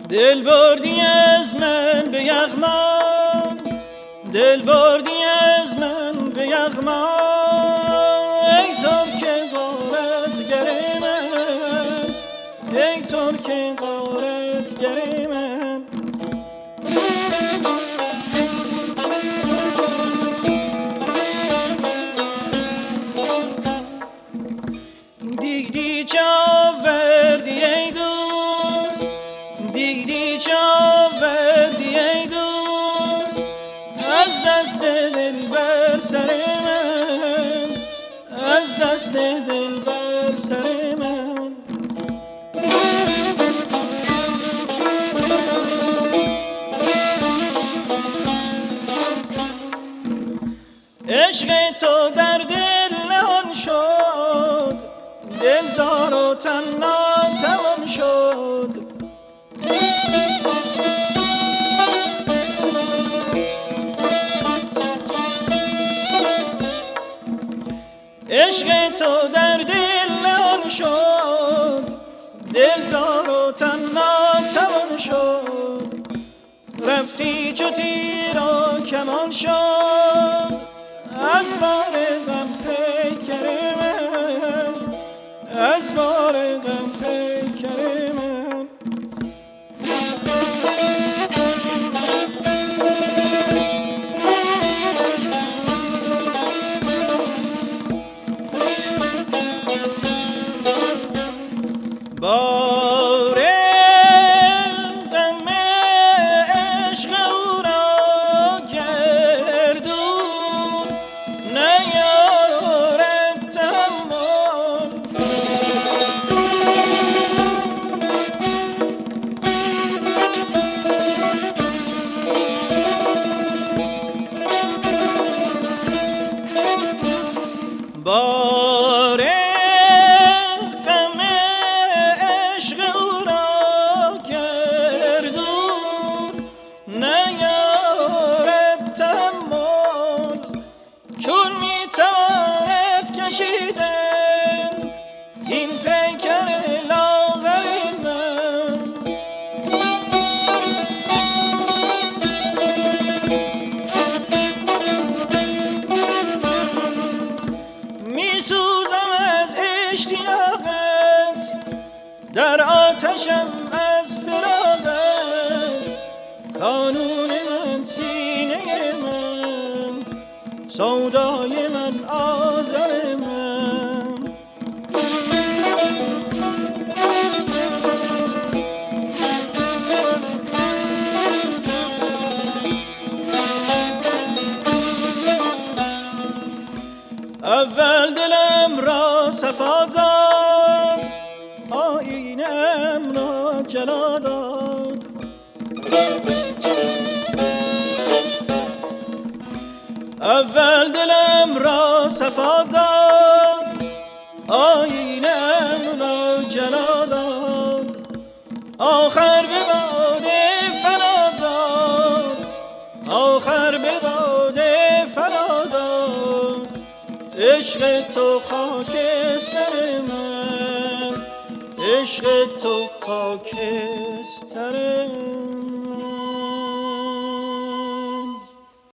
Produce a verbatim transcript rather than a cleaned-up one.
دل بردی از من به یغما، دل بردی از من به یغما، ای ترک غارتگر من، ای ترک غارتگر من. دیدی چه آوردی ای دوست، دیدی چه آوردی ای دوست، از دست دل بر سر من، از دست دل بر سر من. عشق تو در دل نهان شد، دل زار و تن ناتوان شد. عشق تو در دل نهان شد، دل زار و تن ناتوان شد. رفتی چو تیر و کمان شد، از بار غم پیکر من، از بار غم پیکر من. بار غم عشق او را گردون نیارد تحمل. بار غم عشق او را گردون نیارد تحمل. چون میتواند کشیدن این پیکر لاغر من، میسوزم از اشتیاقت، در آتشم از فراقت. قانون من سینه من، سودای من آزار من. اول دلم را صفا داد، آیینم را جلا داد. اول دلم را صفا داد، آیینم را جلا داد. آخر به باده فنا داد، آخر به باده فنا داد. عشق تو خاکستر من، عشق تو خاکستر من.